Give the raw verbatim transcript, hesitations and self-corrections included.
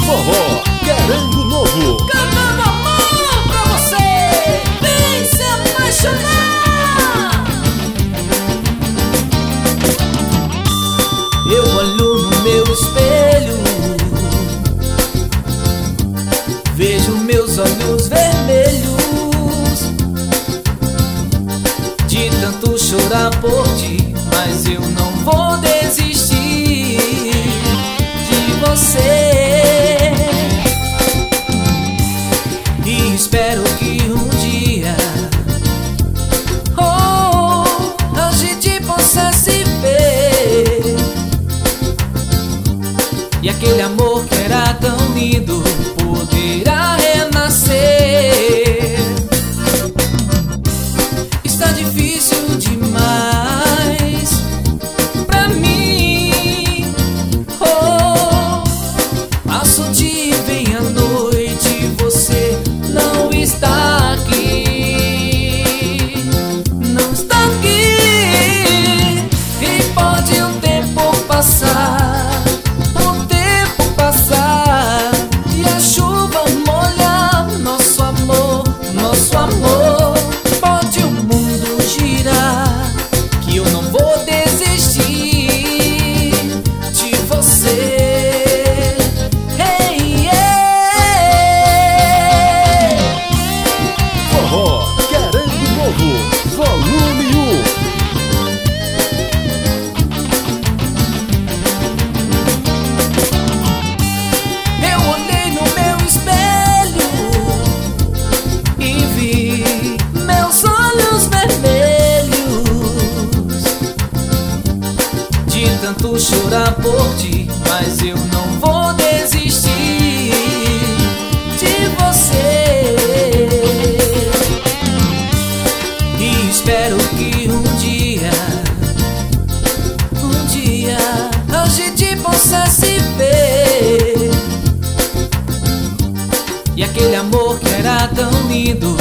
Forró Carango Novo. Cantando amor pra você, vem se apaixonar. Eu olho no meu espelho, vejo meus olhos vermelhos de tanto chorar por ti, mas eu não vou desistir de você. E espero que um dia oh, a gente possa se ver, e aquele amor que era tão lindo poderá renascer. Está difícil demais pra mim, oh, passo o dia e vem a noite, você não está aqui, não está aqui. E pode o tempo passar, o tempo passar, e a chuva molhar nosso amor, nosso amor. Pode o mundo girar, que eu não vou desistir de você. Hey, yeah. Forró Carango Novo, volume um. Eu olhei no meu espelho e vi meus olhos vermelhos de tanto chorar por ti, mas eu não vou desistir de você. E espero que um dia, um dia a gente possa se ver, e aquele amor que era tão lindo